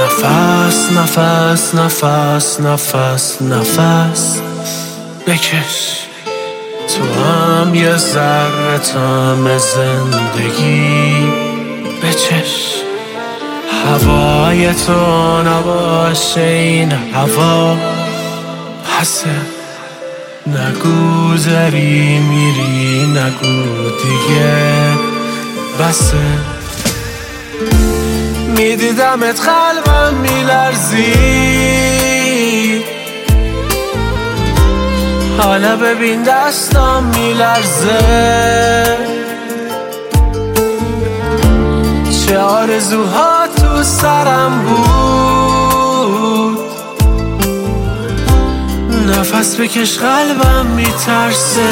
نفس نفس نفس نفس نفس بکش، تو هم یه ذره طعم زندگی بچش. هوای تو نباشه این هوا پسه، نگو داری میری، نگو دیگه بسه. میدیدمت قلبم میلرزی، حالا ببین دستم میلرزه. چه آرزوها تو سرم بود، نفس بکش قلبم میترسه.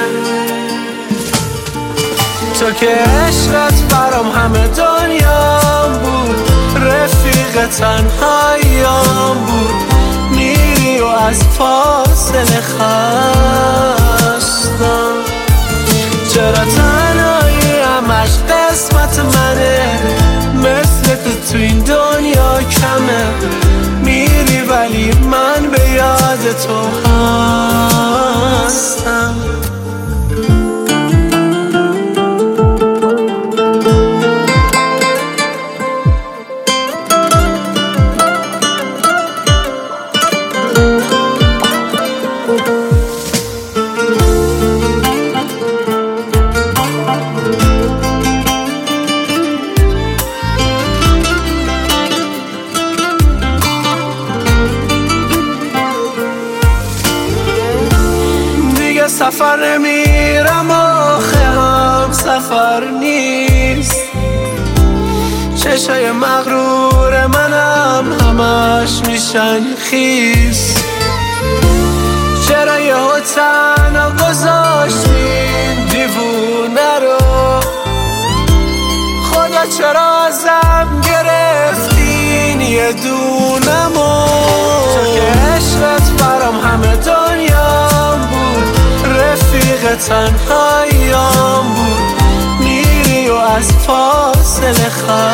تو که عشقت برام همه دنیام بود، رفیق تنهاییام بود. میری و از فاصله خستم، چرا تنهایی همش قسمت منه؟ مثل تو این دنیا کمه، میری ولی من به یاد تو هستم. سفر نمیرم آخه هم سفر نیست، چشای مغرور منم همش میشن خیس. چرا یهو تنها گذاشتین دیوونه رو؟ خدا چرا ازم گرفتین یه دونمو؟ تو که عشقت برام همه دنیام بود، رفیق تنهاییام بود. میری و از فاصله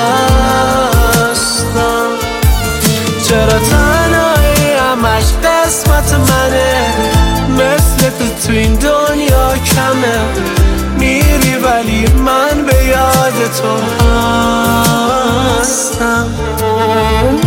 خستم، چرا تنهایی همش قسمت منه؟ مثل تو این دنیا کمه، میری ولی من به یاد تو هستم.